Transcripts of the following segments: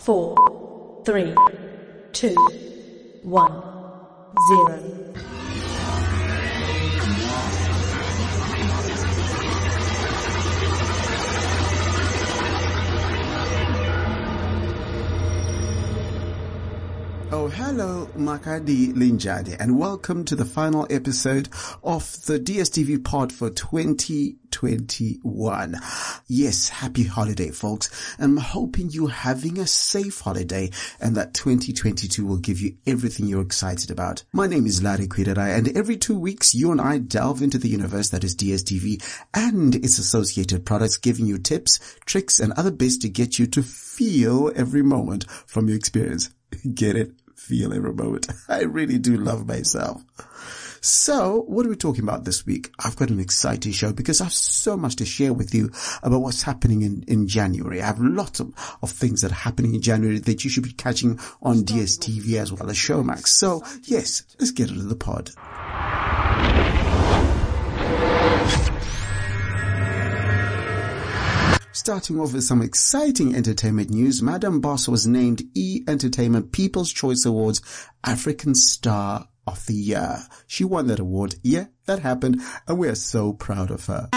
4, 3, 2, 1, 0. Oh, hello, Makadi Linjade, and welcome to the final episode of the DSTV pod for 2021. Yes, happy holiday, folks. I'm hoping you're having a safe holiday and that 2022 will give you everything you're excited about. My name is Larry Kwiderai, and every 2 weeks, you and I delve into the universe that is DSTV and its associated products, giving you tips, tricks, and other bits to get you to feel every moment from your experience. Get it? Feel every moment. I really do love myself. So, what are we talking about this week? I've got an exciting show because I have so much to share with you about what's happening in January. I have lots of things that are happening in January that you should be catching on DSTV as well as Showmax. So, yes, let's get into the pod. Starting off with some exciting entertainment news, Madam Boss was named E! Entertainment People's Choice Awards African Star of the Year. She won that award. Yeah, that happened, and we are so proud of her.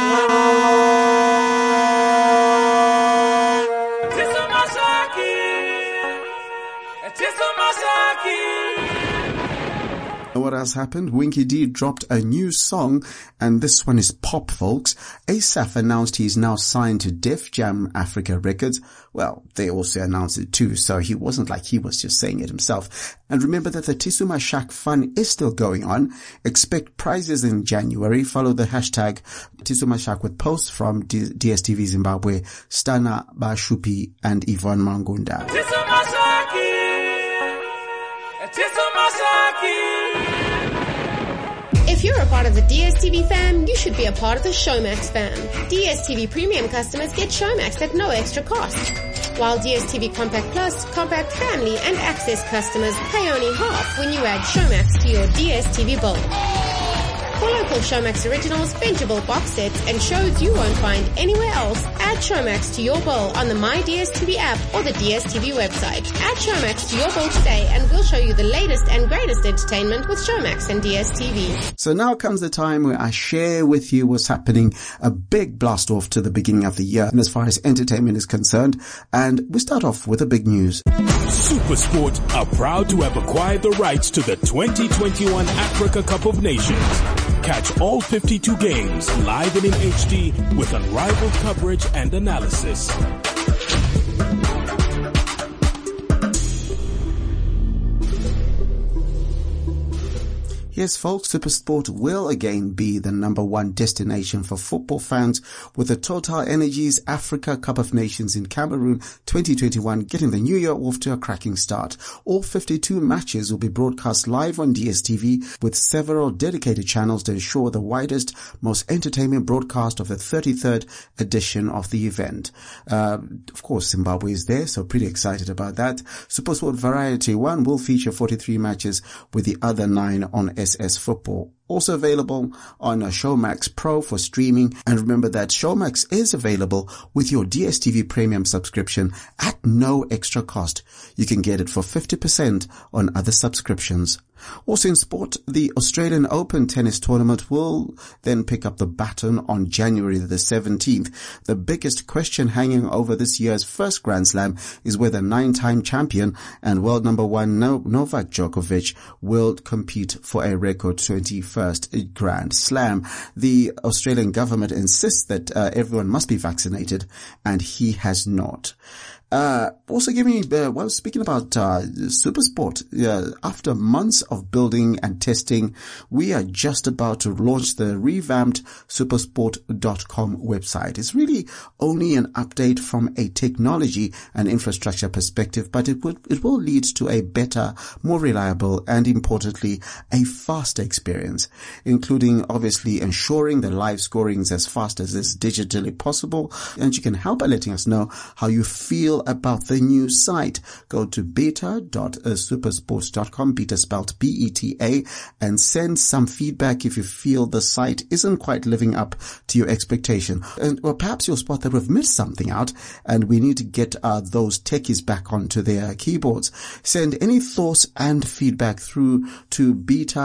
And what else happened? Winky D dropped a new song, and this one is pop, folks. Asaph announced he is now signed to Def Jam Africa Records. Well, they also announced it too, so he wasn't like he was just saying it himself. And remember that the Tisuma Shack Fun is still going on. Expect prizes in January. Follow the hashtag Tisuma Shack with posts from DSTV Zimbabwe, Stana Bashupi, and Yvonne Mangunda. If you're a part of the DSTV fam, you should be a part of the Showmax fam. DSTV Premium customers get Showmax at no extra cost, while DSTV Compact Plus, Compact Family, and Access customers pay only half when you add Showmax to your DSTV bill. For local Showmax originals, bingeable box sets, and shows you won't find anywhere else, add Showmax to your bill on the My DSTV app or the DSTV website. Add Showmax to your bill today and we'll show you the latest and greatest entertainment with Showmax and DSTV. So now comes the time where I share with you what's happening, a big blast off to the beginning of the year and as far as entertainment is concerned. And we start off with the big news. SuperSport are proud to have acquired the rights to the 2021 Africa Cup of Nations. Catch all 52 games live and in HD with unrivaled coverage and analysis. Yes, folks, SuperSport will again be the #1 destination for football fans with the Total Energies Africa Cup of Nations in Cameroon 2021 getting the new year off to a cracking start. All 52 matches will be broadcast live on DSTV with several dedicated channels to ensure the widest, most entertainment broadcast of the 33rd edition of the event. Of course, Zimbabwe is there, so pretty excited about that. SuperSport Variety 1 will feature 43 matches with the other 9 on SS Football. Also available on Showmax Pro for streaming. And remember that Showmax is available with your DSTV Premium subscription at no extra cost. You can get it for 50% on other subscriptions. Also in sport, the Australian Open tennis tournament will then pick up the baton on January the 17th. The biggest question hanging over this year's first Grand Slam is whether 9-time champion and world #1 Novak Djokovic will compete for a record 21st Grand Slam. The Australian government insists that everyone must be vaccinated, and he has not. Also speaking about SuperSport, after months of building and testing, we are just about to launch the revamped supersport.com website. It's really only an update from a technology and infrastructure perspective, but it will lead to a better, more reliable, and importantly, a faster experience, including obviously ensuring the live scoring is as fast as is digitally possible. And you can help by letting us know how you feel about the new site. Go to beta.supersport.com, beta spelled B-E-T-A, and send some feedback if you feel the site isn't quite living up to your expectation. Or perhaps you'll spot that we've missed something out and we need to get those techies back onto their keyboards. Send any thoughts and feedback through to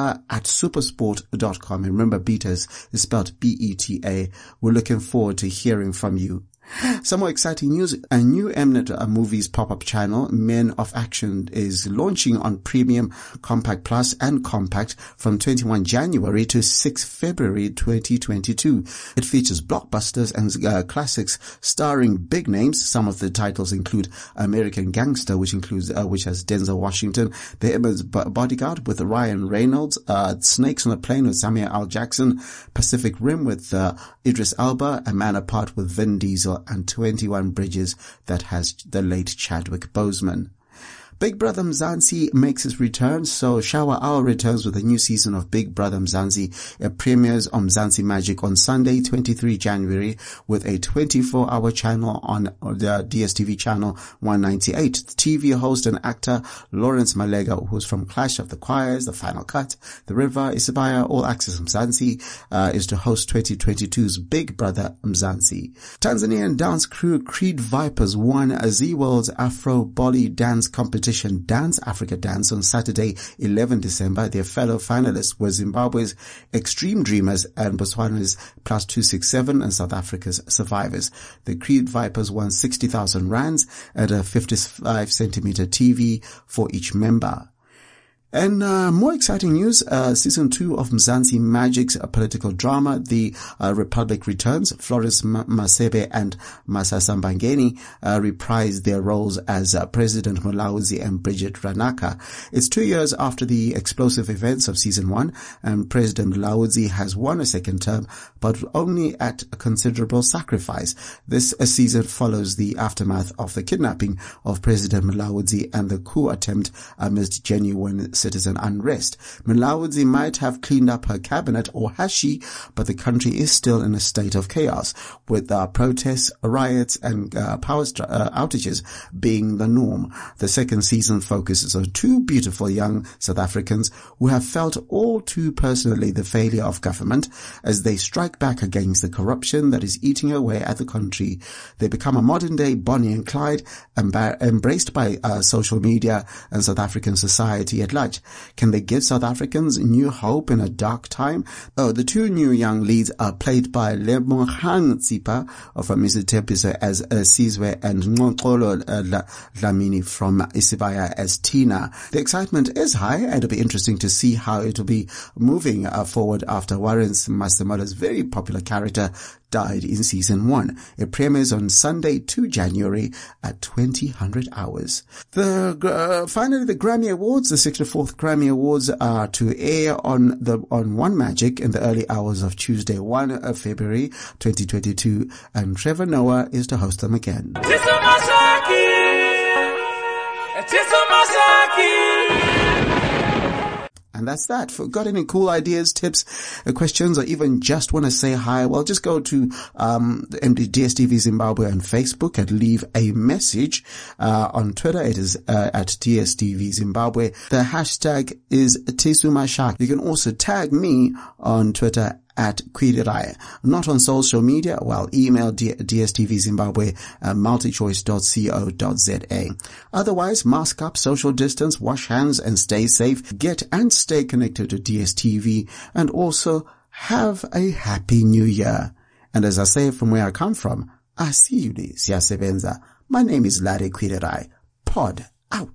beta@supersport.com. And remember, beta is spelled B-E-T-A. We're looking forward to hearing from you. Some more exciting news. A new Mnet Movies pop-up channel, Men of Action, is launching on Premium, Compact Plus and Compact from 21 January to 6 February 2022. It features blockbusters and classics starring big names. Some of the titles include American Gangster, which has Denzel Washington, The Emma's Bodyguard with Ryan Reynolds, Snakes on a Plane with Samuel L. Jackson, Pacific Rim with Idris Elba, A Man Apart with Vin Diesel, and 21 Bridges that has the late Chadwick Boseman. Big Brother Mzansi makes its return, so Shower Hour returns with a new season of Big Brother Mzansi. It premieres on Mzansi Magic on Sunday, 23 January, with a 24-hour channel on the DSTV channel 198. TV host and actor Lawrence Malega, who's from Clash of the Choirs, The Final Cut, The River, Isibaya, All Access Mzansi, is to host 2022's Big Brother Mzansi. Tanzanian dance crew Creed Vipers won a Z-World's Afro Bolly dance competition, Dance Africa Dance, on Saturday, 11 December. Their fellow finalists were Zimbabwe's Extreme Dreamers and Botswana's Plus 267 and South Africa's Survivors. The Creed Vipers won 60,000 rands at a 55 centimeter TV for each member. And more exciting news, season 2 of Mzansi Magic's political drama, The Republic returns. Florence Masebe and Masasa Mbangeni reprise their roles as President Mulaudzi and Bridget Ranaka. It's 2 years after the explosive events of season 1, and President Mulaudzi has won a second term, but only at a considerable sacrifice. This season follows the aftermath of the kidnapping of President Mulaudzi and the coup attempt amidst genuine citizen unrest. Mulaudzi might have cleaned up her cabinet, or has she, but the country is still in a state of chaos, with protests, riots and power outages being the norm. The second season focuses on two beautiful young South Africans who have felt all too personally the failure of government as they strike back against the corruption that is eating away at the country. They become a modern-day Bonnie and Clyde, embraced by social media and South African society at large. Can they give South Africans new hope in a dark time? The two new young leads are played by Lebogang Tsipa from Isitepisa as Sizwe and Nqolo Dlamini from Isibaya as Tina. The excitement is high, and it'll be interesting to see how it'll be moving forward after Warren Masemola's very popular character died in season 1. It premieres on Sunday, 2 January at 2000 hours. Finally, the Grammy Awards, the 64th Grammy Awards, are to air on One Magic in the early hours of Tuesday, 1 February 2022, and Trevor Noah is to host them again. And that's that. If you've got any cool ideas, tips, questions, or even just want to say hi, well, just go to DSTV Zimbabwe on Facebook and leave a message. On Twitter, it is at DSTV Zimbabwe. The hashtag is Tisumashak. You can also tag me on Twitter at Kwidiraya. Not on social media, well, email dstvzimbabwe at multichoice.co.za. Otherwise, mask up, social distance, wash hands, and stay safe. Get and stay connected to DSTV, and also have a happy new year. And as I say from where I come from, I see you, siyasebenza. My name is Larry Kwidiraya. Pod out.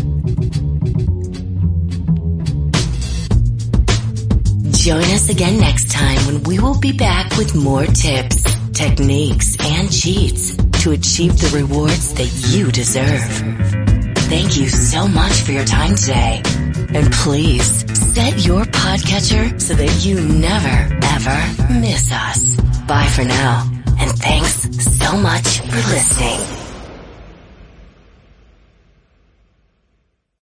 Join us again next time when we will be back with more tips, techniques, and cheats to achieve the rewards that you deserve. Thank you so much for your time today. And please set your podcatcher so that you never, ever miss us. Bye for now. And thanks so much for listening.